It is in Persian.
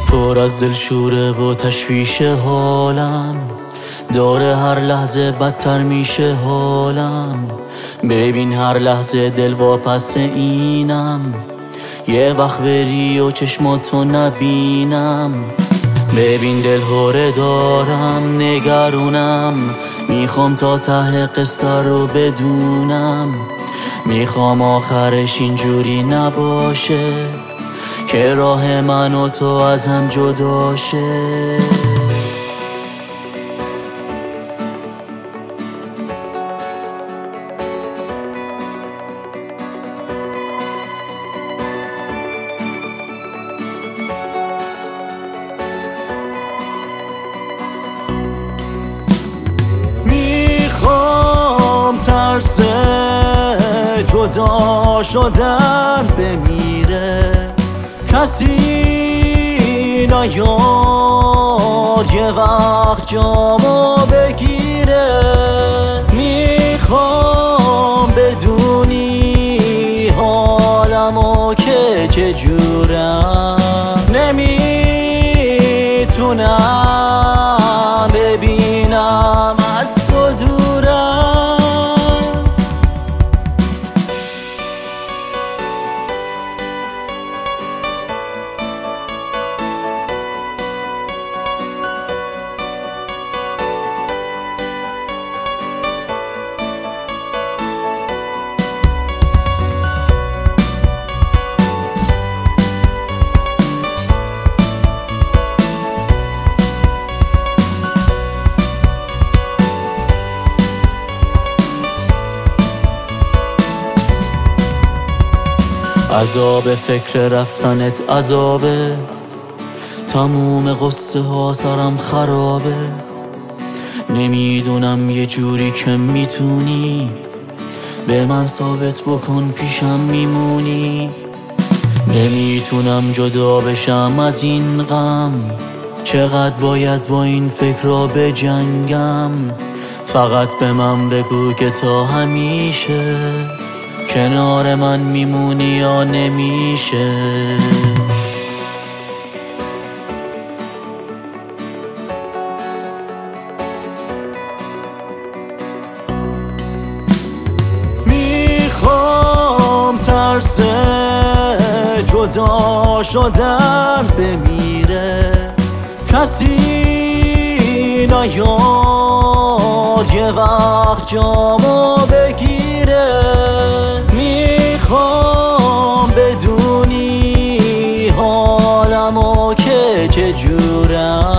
پر از دلشوره و تشویش حالم، داره هر لحظه بدتر میشه حالم. ببین هر لحظه دل واپس اینم، یه وقت بری و چشماتو نبینم. ببین دل هوره دارم، نگرونم، میخوام تا ته قصه رو بدونم. میخوام آخرش اینجوری نباشه که راه من و تو از هم جدا شه. میخوام ترس جدا شدن بمیره، کسی نیاد یه وقت جامو بگیره. میخوام بدونی حالمو که چجورم، نمیتونم ببینم از تو دورم. عذاب فکر رفتنت عذابه، تموم قصه ها سرم خرابه. نمیدونم یه جوری که میتونی به من ثابت بکن پیشم میمونی. نمیتونم جدا بشم از این غم، چقدر باید با این فکر را بجنگم. فقط به من بگو که تا همیشه کنار من میمونی یا نمیشه. میخوام ترس جدا شدن بمیره، کسی نیاد یه وقت جامو بگیره. میخوام بدونی حالمو که چجورم،